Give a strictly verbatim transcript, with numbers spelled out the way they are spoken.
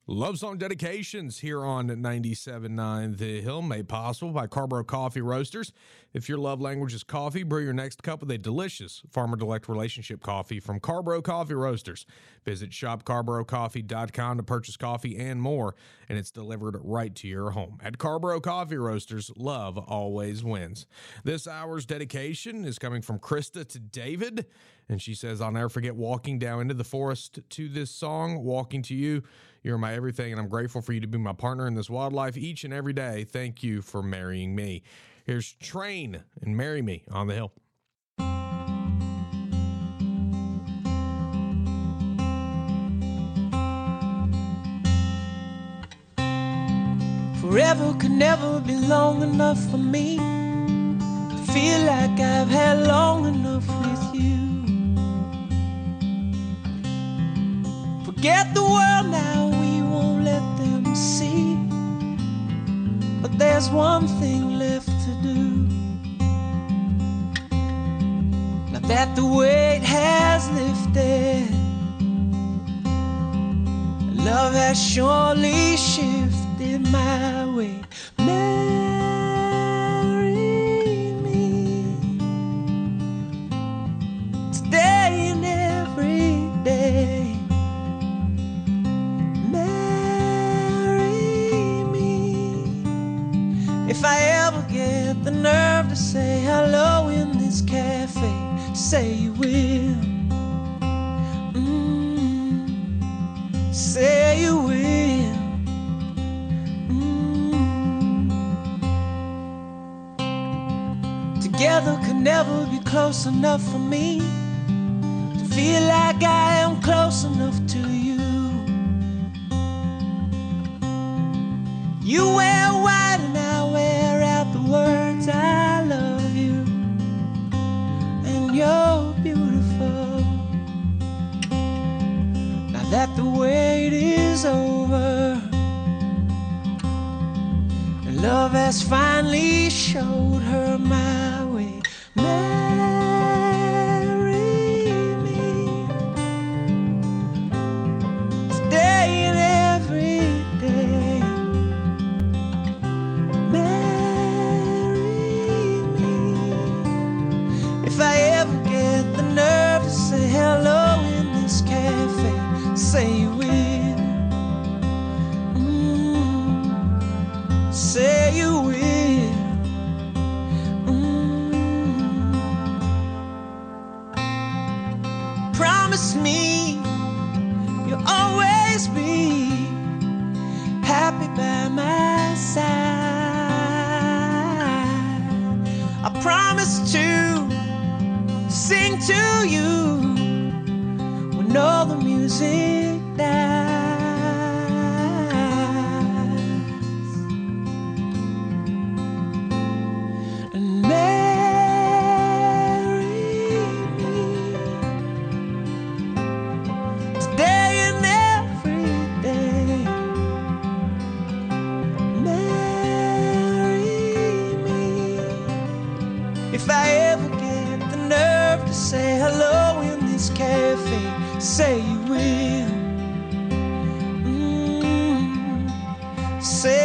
Love Song Dedications here on ninety-seven point nine The Hill, made possible by Carborough Coffee Roasters. If your love language is coffee, brew your next cup with a delicious Farmer Delect relationship coffee from Carborough Coffee Roasters. Visit shop carborough coffee dot com to purchase coffee and more, and it's delivered right to your home. At Carborough Coffee Roasters, love always wins. This hour's dedication is coming from Krista to David, and she says, I'll never forget walking down into the forest to this song, Walking to You. You're my everything, and I'm grateful for you to be my partner in this wildlife each and every day. Thank you for marrying me. Here's Train and Marry Me on the Hill. Forever could never be long enough for me to feel like I've had long enough with you. Forget the world now, we won't let them see. But there's one thing left to do. Now that the weight has lifted, love has surely shifted my way. Marry me today and every day. If I ever get the nerve to say hello in this cafe, say you will. Mm, say you will. Mm. Together could never be close enough for me to feel like I am close enough to you. You wear white and I wear out the words I love you, and you're beautiful. Now that the wait is over and love has finally showed her my way. Marry me today and every day. If I ever get the nerve to say hello in this cafe, say you will. Mm, say you will. Mm. Promise me you'll always be happy by my side. I promise to sing to you when all the music dies. And marry me today and every day. Marry me if I ever get the nerve to say hello in this cafe, say you will. Mm, say